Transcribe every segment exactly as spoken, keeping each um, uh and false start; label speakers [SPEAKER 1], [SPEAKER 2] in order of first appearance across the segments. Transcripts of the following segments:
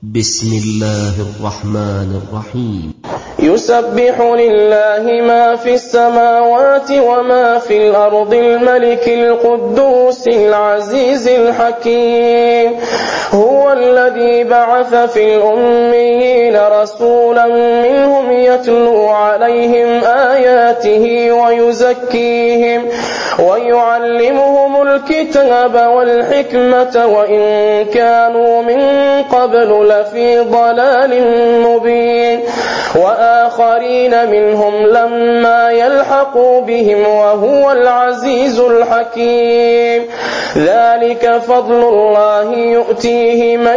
[SPEAKER 1] بسم الله الرحمن الرحيم.
[SPEAKER 2] يسبح لله ما في السماوات وما في الأرض الملك القدوس العزيز الحكيم. هو الذي بعث في الأميين رسولا منهم يتلو عليهم آياته ويزكيهم ويعلمهم الكتاب والحكمة وإن كانوا من قبل لفي ضلال مبين وآخرين منهم لما يلحقوا بهم وهو العزيز الحكيم. ذلك فضل الله يؤتيه من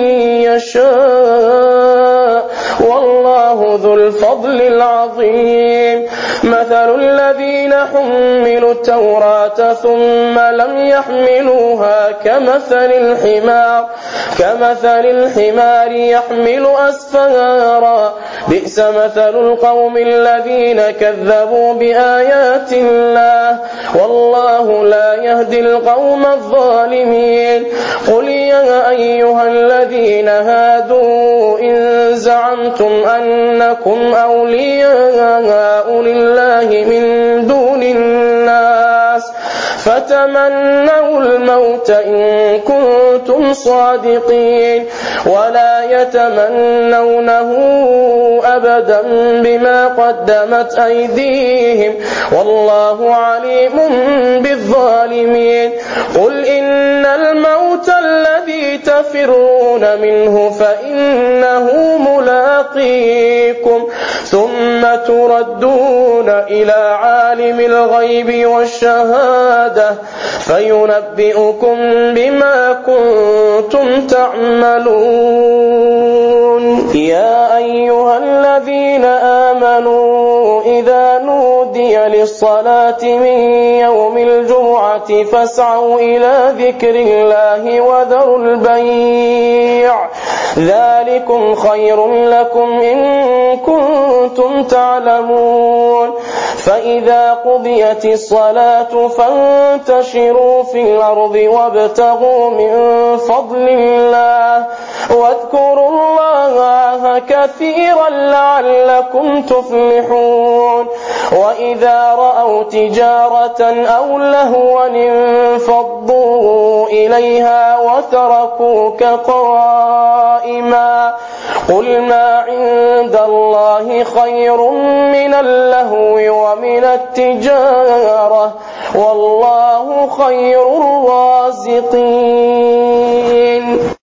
[SPEAKER 2] يشاء والله ذو الفضل العظيم. مثل الذين حملوا التوراة ثم لم يحملوها كمثل الحمار كمثل الحمار يحمل أسفارا بئس مثل القوم الذين كذبوا بآيات الله والله لا يهدي القوم الظالمين. قل يا أيها الذين هادوا إن زعمتم أنكم أولياء لله من دون الناس فتمنوا الموت إن كنتم صادقين ولا يتمنونه أبدا بما قدمت أيديهم والله عليم بالظالمين. قل إن الموت الذي تفرون منه فإنه ملاقيكم ثم تردون إلى عالم الغيب والشهادة فينبئكم بما كنتم تعملون. يا أيها الذين آمنوا إذا نودي للصلاة من يوم الجمعة فاسعوا إلى ذكر الله وذروا البيع ذلكم خير لكم إن كنتم تعلمون. فإذا قضيت الصلاة فانتشروا في الأرض وابتغوا من فضل الله واذكروا الله كثيرا لعلكم تفلحون. وإذا رأوا تجارة أو لهوا انفضوا إليها وتركوك قائما قل ما عند الله خير من اللهو ومن التجارة والله خير الرازقين.